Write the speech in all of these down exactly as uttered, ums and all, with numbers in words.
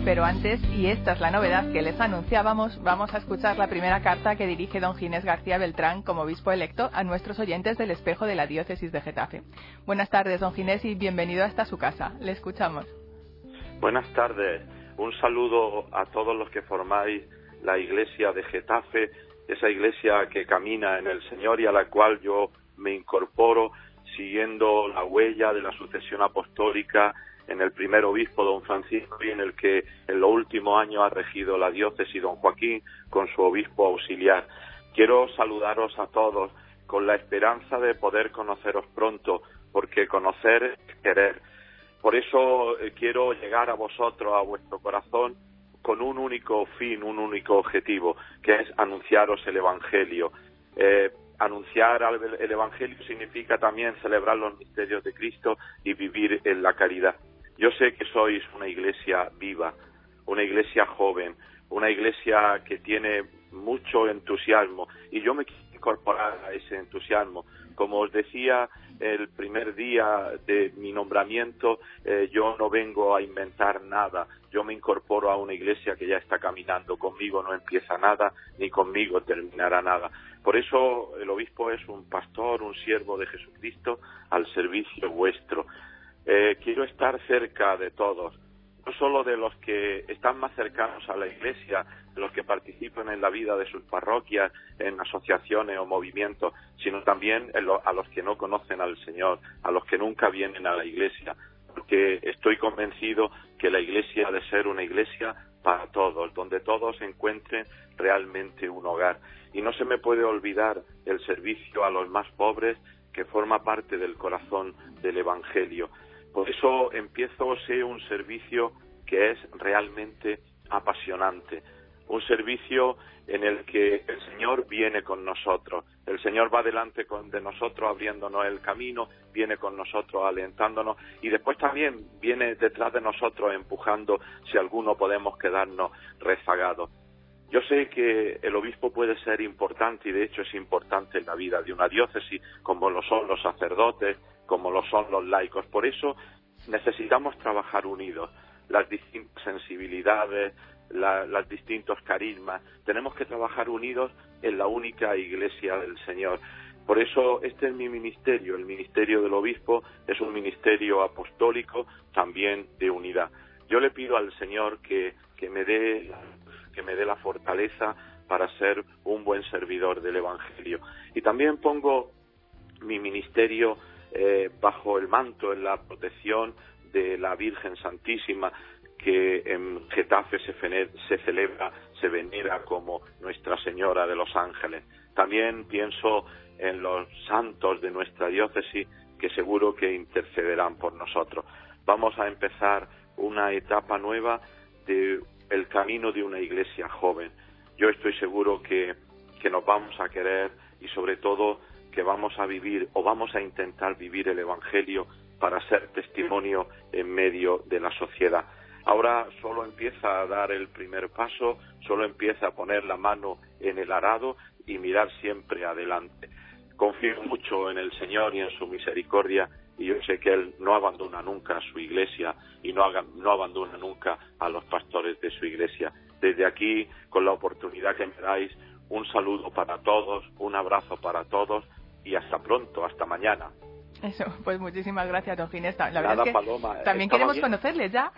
Pero antes, y esta es la novedad que les anunciábamos, vamos a escuchar la primera carta que dirige don Ginés García Beltrán como obispo electo a nuestros oyentes del Espejo de la Diócesis de Getafe. Buenas tardes, don Ginés, y bienvenido hasta su casa. Le escuchamos. Buenas tardes. Un saludo a todos los que formáis la Iglesia de Getafe, esa iglesia que camina en el Señor y a la cual yo me incorporo siguiendo la huella de la sucesión apostólica en el primer obispo, don Francisco, y en el que en los últimos años ha regido la diócesis, don Joaquín, con su obispo auxiliar. Quiero saludaros a todos con la esperanza de poder conoceros pronto, porque conocer es querer. Por eso eh, quiero llegar a vosotros, a vuestro corazón, con un único fin, un único objetivo, que es anunciaros el Evangelio. Eh, anunciar el Evangelio significa también celebrar los misterios de Cristo y vivir en la caridad. Yo sé que sois una iglesia viva, una iglesia joven, una iglesia que tiene mucho entusiasmo, y yo me quiero incorporar a ese entusiasmo. Como os decía el primer día de mi nombramiento, eh, yo no vengo a inventar nada, yo me incorporo a una iglesia que ya está caminando. Conmigo no empieza nada, ni conmigo terminará nada. Por eso el obispo es un pastor, un siervo de Jesucristo al servicio vuestro. Eh, quiero estar cerca de todos, no solo de los que están más cercanos a la iglesia, de los que participan en la vida de sus parroquias, en asociaciones o movimientos, sino también a los que no conocen al Señor, a los que nunca vienen a la iglesia, porque estoy convencido que la iglesia ha de ser una iglesia para todos, donde todos encuentren realmente un hogar. Y no se me puede olvidar el servicio a los más pobres, que forma parte del corazón del Evangelio. Por eso empiezo sé un servicio que es realmente apasionante, un servicio en el que el Señor viene con nosotros, el Señor va delante con, de nosotros abriéndonos el camino, viene con nosotros alentándonos y después también viene detrás de nosotros empujando si alguno podemos quedarnos rezagados. Yo sé que el obispo puede ser importante y de hecho es importante en la vida de una diócesis, como lo son los sacerdotes, como lo son los laicos. Por eso necesitamos trabajar unidos, las distintas sensibilidades, la, los distintos carismas. Tenemos que trabajar unidos en la única iglesia del Señor. Por eso este es mi ministerio, el ministerio del obispo es un ministerio apostólico también de unidad. Yo le pido al Señor que, que me dé que me dé la fortaleza para ser un buen servidor del Evangelio. Y también pongo mi ministerio eh, bajo el manto, en la protección de la Virgen Santísima, que en Getafe se, se celebra, se venera como Nuestra Señora de los Ángeles. También pienso en los santos de nuestra diócesis, que seguro que intercederán por nosotros. Vamos a empezar una etapa nueva de el camino de una iglesia joven. Yo estoy seguro que, que nos vamos a querer y sobre todo que vamos a vivir o vamos a intentar vivir el Evangelio para ser testimonio en medio de la sociedad. Ahora solo empieza a dar el primer paso, solo empieza a poner la mano en el arado y mirar siempre adelante. Confío mucho en el Señor y en su misericordia, y yo sé que Él no abandona nunca a su iglesia y no, haga, no abandona nunca a los pastores de su iglesia. Desde aquí, con la oportunidad que me dais, un saludo para todos, un abrazo para todos y hasta pronto, hasta mañana. Eso, pues muchísimas gracias, don Ginés. La Nada, verdad es que Paloma, también queremos bien. conocerles ya.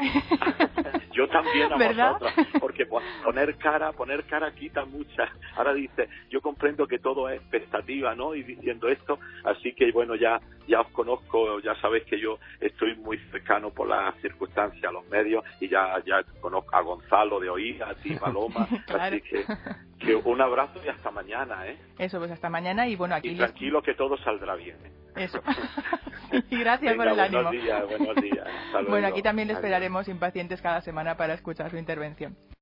Yo también a ¿verdad? vosotros, porque pues, poner cara, poner cara quita mucha. Ahora dice, yo comprendo que todo es expectativa, ¿no? Y diciendo esto, así que bueno, ya ya os conozco, ya sabéis que yo estoy muy cercano por las circunstancias, a los medios, y ya ya conozco a Gonzalo de oír, a ti, Paloma, claro. Así que, que un abrazo y hasta mañana, ¿eh? Eso, pues hasta mañana y bueno, aquí... Y tranquilo que todo saldrá bien, ¿eh? Eso. Y gracias Venga, por el ánimo. Buenos días, buenos días. Hasta Bueno, luego. aquí también le Adiós. esperaremos impacientes cada semana para escuchar su intervención.